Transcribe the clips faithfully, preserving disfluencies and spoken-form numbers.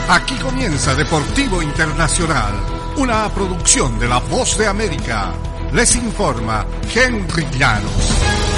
Aquí comienza Deportivo Internacional, una producción de La Voz de América. Les informa Henry Llanos.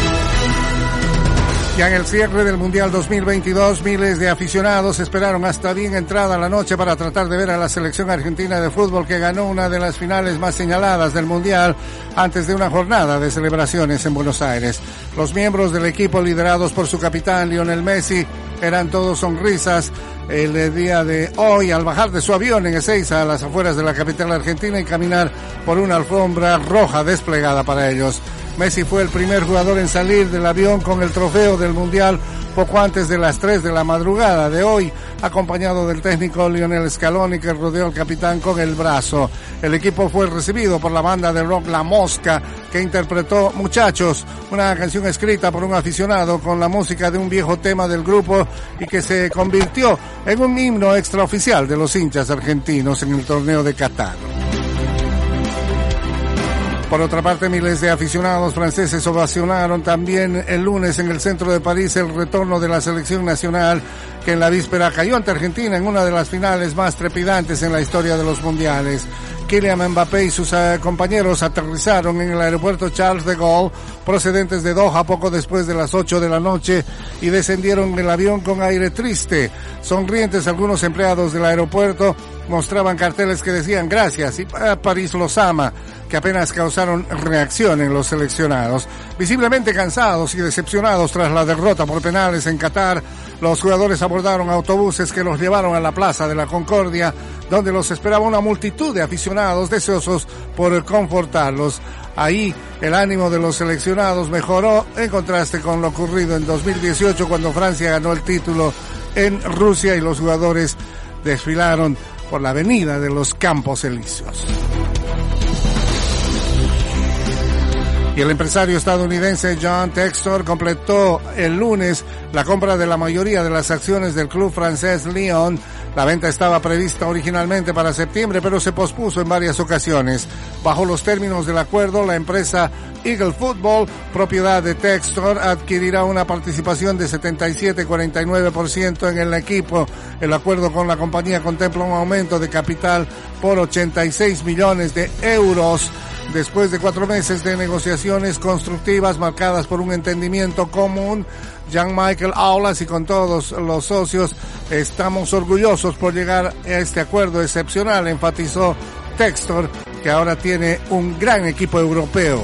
Ya en el cierre del Mundial dos mil veintidós, miles de aficionados esperaron hasta bien entrada la noche para tratar de ver a la selección argentina de fútbol, que ganó una de las finales más señaladas del Mundial antes de una jornada de celebraciones en Buenos Aires. Los miembros del equipo, liderados por su capitán Lionel Messi, eran todos sonrisas el día de hoy al bajar de su avión en Ezeiza, a las afueras de la capital argentina, y caminar por una alfombra roja desplegada para ellos. Messi fue el primer jugador en salir del avión con el trofeo del Mundial poco antes de las tres de la madrugada de hoy, acompañado del técnico Lionel Scaloni, que rodeó al capitán con el brazo. El equipo fue recibido por la banda de rock La Mosca, que interpretó Muchachos, una canción escrita por un aficionado con la música de un viejo tema del grupo y que se convirtió en un himno extraoficial de los hinchas argentinos en el torneo de Qatar. Por otra parte, miles de aficionados franceses ovacionaron también el lunes en el centro de París el retorno de la selección nacional, que en la víspera cayó ante Argentina en una de las finales más trepidantes en la historia de los mundiales. Kylian Mbappé y sus uh, compañeros aterrizaron en el aeropuerto Charles de Gaulle, procedentes de Doha, poco después de las ocho de la noche, y descendieron del avión con aire triste. Sonrientes, algunos empleados del aeropuerto mostraban carteles que decían gracias y uh, París los ama, que apenas causaron reacción en los seleccionados. Visiblemente cansados y decepcionados tras la derrota por penales en Qatar, los jugadores abordaron autobuses que los llevaron a la Plaza de la Concordia, donde los esperaba una multitud de aficionados deseosos por confortarlos. Ahí el ánimo de los seleccionados mejoró en contraste con lo ocurrido en dos mil dieciocho, cuando Francia ganó el título en Rusia y los jugadores desfilaron por la avenida de los Campos Elíseos. Y el empresario estadounidense John Textor completó el lunes la compra de la mayoría de las acciones del club francés Lyon. La venta estaba prevista originalmente para septiembre, pero se pospuso en varias ocasiones. Bajo los términos del acuerdo, la empresa Eagle Football, propiedad de Textor, adquirirá una participación de setenta y siete coma cuarenta y nueve por ciento en el equipo. El acuerdo con la compañía contempla un aumento de capital por ochenta y seis millones de euros. Después de cuatro meses de negociaciones constructivas marcadas por un entendimiento común, Jean-Michel Aulas y con todos los socios, estamos orgullosos por llegar a este acuerdo excepcional, enfatizó Textor, que ahora tiene un gran equipo europeo.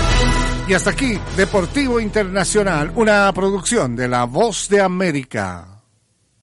Y hasta aquí, Deportivo Internacional, una producción de La Voz de América.